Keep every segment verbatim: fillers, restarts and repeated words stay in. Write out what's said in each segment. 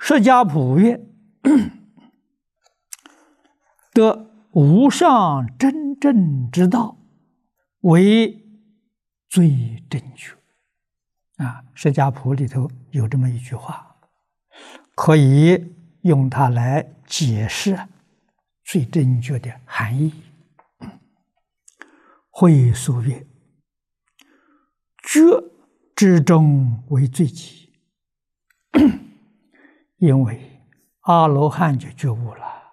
释迦普曰：得无上真正之道，为最正确。啊，释迦谱里头有这么一句话，可以用它来解释最正确的含义。会所曰：觉之中为最极，因为阿罗汉就觉悟了，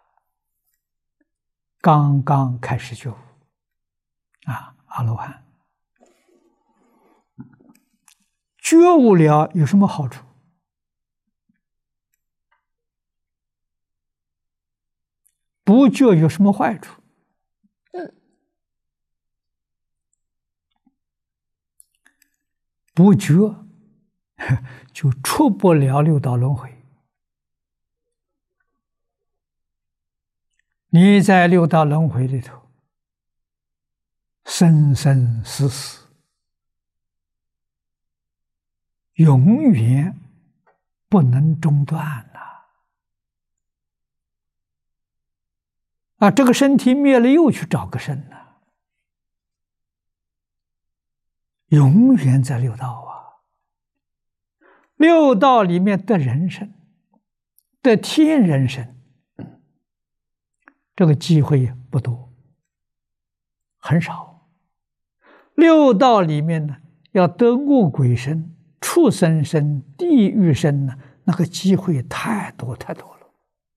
刚刚开始觉悟啊，阿罗汉觉悟了有什么好处？不觉有什么坏处？不觉就出不了六道轮回。你在六道轮回里头生生死死，永远不能中断呐！啊，这个身体灭了，又去找个身呐，永远在六道啊！六道里面的人生，的天人生，这个机会不多，很少。六道里面呢，要得恶鬼身、畜生身、地狱身呢，那个机会太多太多了。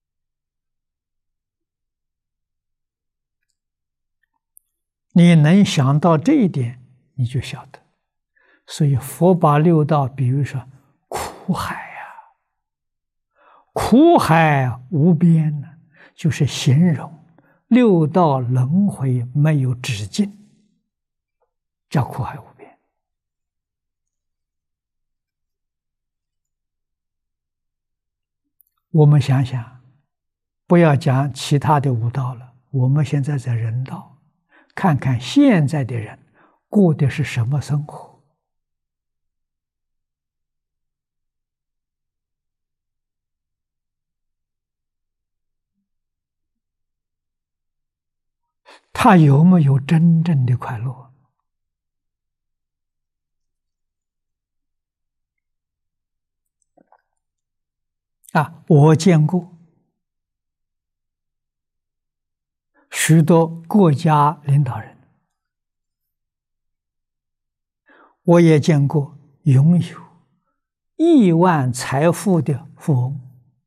你能想到这一点，你就晓得。所以佛把六道比喻说苦海呀、啊，苦海无边呢，就是形容六道轮回没有止境，叫苦海无边。我们想想，不要讲其他的五道了，我们现在在人道，看看现在的人过的是什么生活。他有没有真正的快乐？啊，我见过许多国家领导人，我也见过拥有亿万财富的富翁。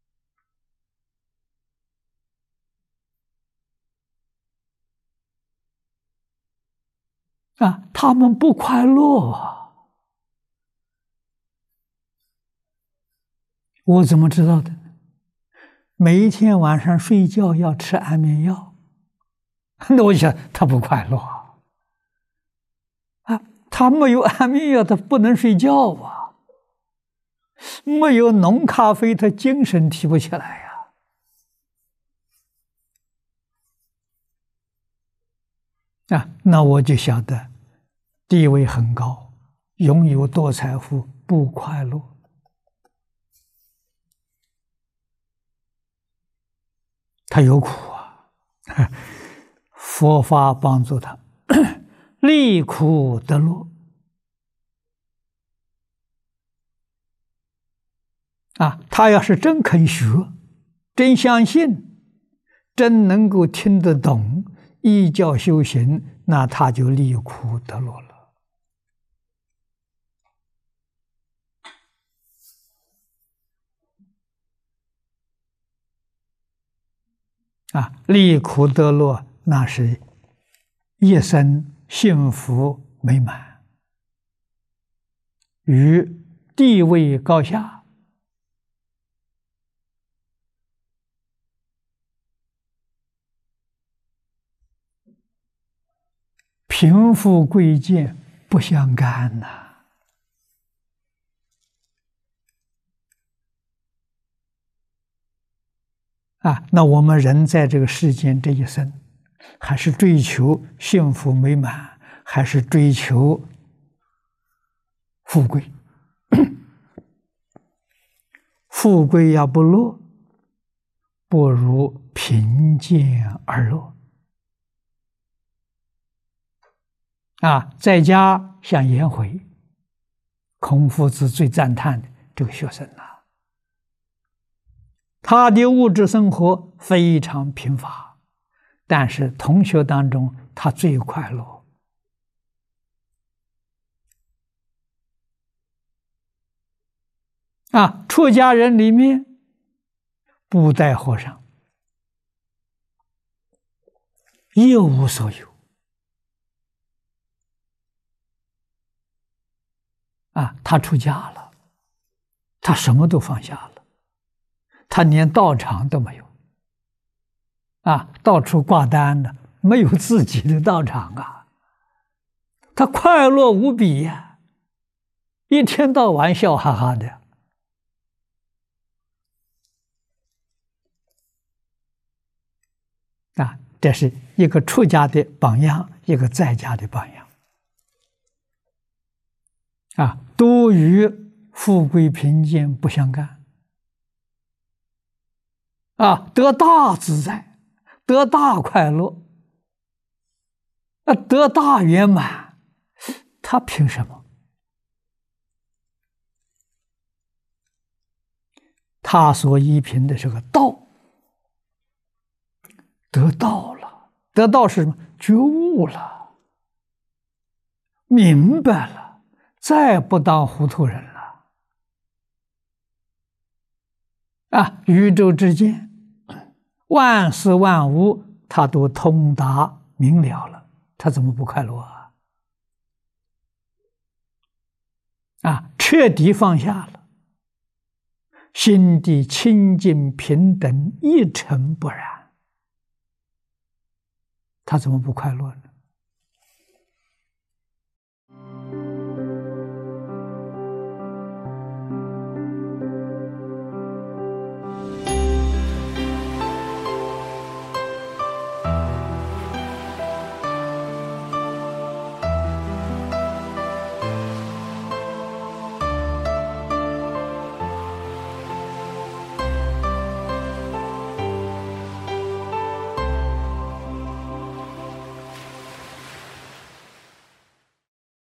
啊，他们不快乐啊！我怎么知道的？每一天晚上睡觉要吃安眠药，那我想他不快乐啊！啊，他没有安眠药，他不能睡觉啊！没有浓咖啡，他精神提不起来呀！啊，那我就晓得地位很高，拥有多财富不快乐。他有苦啊，佛法帮助他离苦得乐啊！他要是真肯学，真相信，真能够听得懂，依教修行，那他就离苦得乐了。啊，离苦得乐，那是一生幸福美满，与地位高下、贫富贵贱不相干呐、啊。啊，那我们人在这个世间这一生，还是追求幸福美满，还是追求富贵？ 富贵要不乐，不如贫贱而乐。啊，在家像颜回，孔夫子最赞叹的这个学生啊，他的物质生活非常贫乏，但是同学当中他最快乐。啊，出家人里面，布袋和尚一无所有。啊，他出家了，他什么都放下了，他连道场都没有。啊，到处挂单的，没有自己的道场啊。他快乐无比呀，一天到晚笑哈哈的。啊，这是一个出家的榜样，一个在家的榜样。啊，都与富贵贫贱不相干。啊，得大自在，得大快乐，啊，得大圆满，他凭什么？他所依凭的是个道，得道了，得道是什么？觉悟了，明白了，再不当糊涂人了。啊，宇宙之间，万事万物，他都通达明了了，他怎么不快乐啊？啊，彻底放下了，心地清净平等，一尘不染，他怎么不快乐呢？